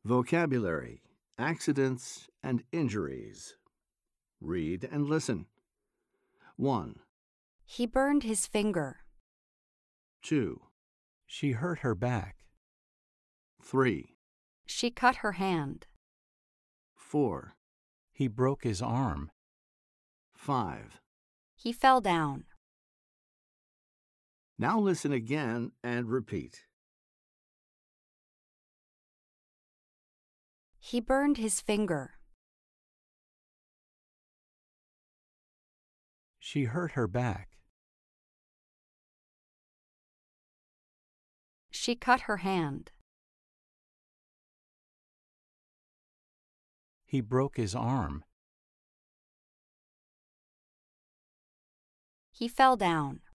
Vocabulary, accidents, and injuries. Read and listen. 1, He burned his finger. 2, She hurt her back. 3, She cut her hand. 4, He broke his arm. 5. He fell down. Now listen again and repeat. He burned his finger. She hurt her back. She cut her hand. He broke his arm. He fell down.